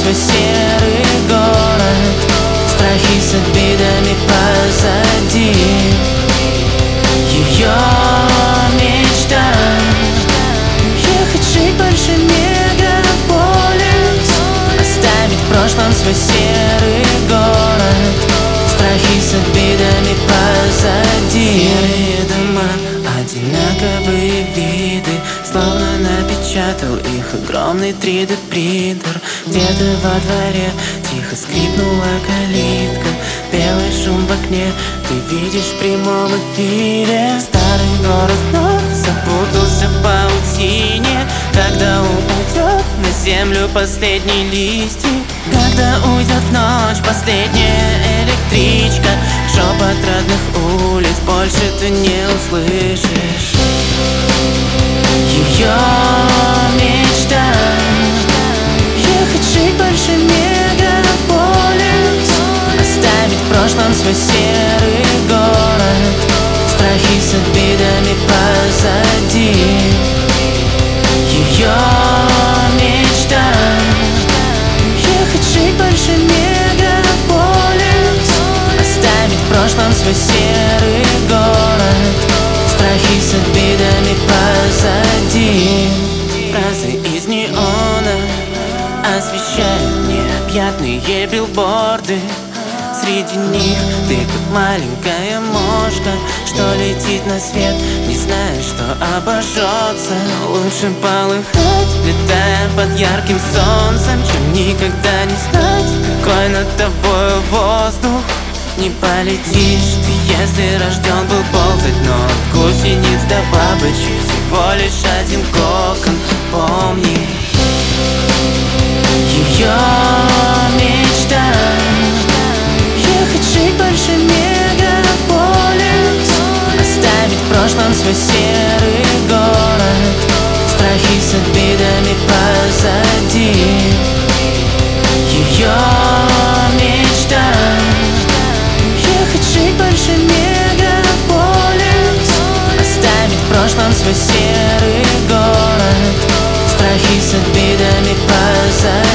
свой серый город, страхи с обидами позади. Ее мечта ехать, жить больше мегаполис, оставить в прошлом свой серый город, страхи с обидами позади. Серые дома, одинаковые виды, словно напечатал их огромный 3D принтер. Где-то во дворе тихо скрипнула калитка, белый шум в окне ты видишь в прямом эфире. Старый город вновь запутался в паутине, когда упадет на землю последний листик, когда уйдет в ночь последняя электричка. Шепот родных улиц больше ты не услышишь. Ее мечта ехать, жить больше мегаполис, оставить в прошлом свой серый город, страхи с обидами позади. Ее мечта ехать, жить больше мегаполис, оставить в прошлом свой серый город, страхи с обидами позади. Фразы из неона освещают необъятные билборды. Среди них ты как маленькая мошка, что летит на свет, не зная, что обожжется. Лучше полыхать, летая под ярким солнцем, чем никогда не знать, какой над тобой воздух. Не полетишь ты, если рожден был ползать, но от гусениц до бабочек всего лишь один кокон. Помни, ее мечта ехать, жить больше мегаполис, оставить в прошлом свой серый город, страхи с обидами позади. Ее мечта ехать, жить больше мегаполис, оставить в прошлом свой серый город, страхи с обидами позади.